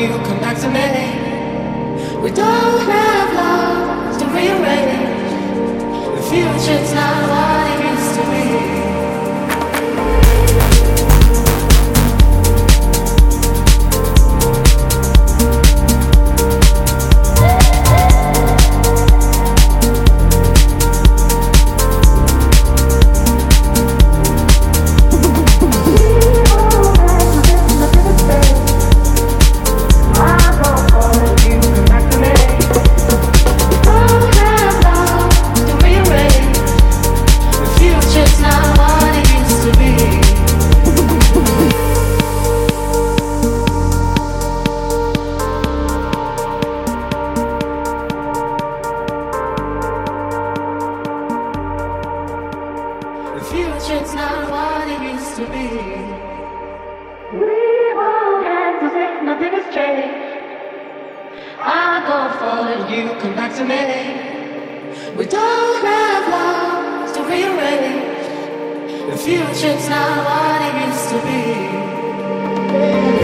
you come back to me. We don't have love to rearrange. The future's not what it used to be. The future's not what it used to be. We won't have to say nothing has changed. I go forward, you come back to me. We don't have love to rearrange. The future's not what it used to be.